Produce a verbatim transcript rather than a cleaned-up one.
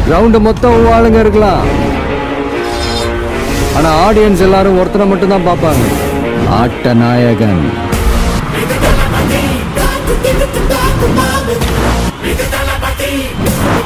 Ground மொத்தம் ஆளுங்க இருக்கலாம், ஆனா ஆடியன்ஸ் எல்லாரும் ஒருத்தனை மட்டும் தான் பார்ப்பாங்க, ஆட்ட நாயகன். இது தளபதி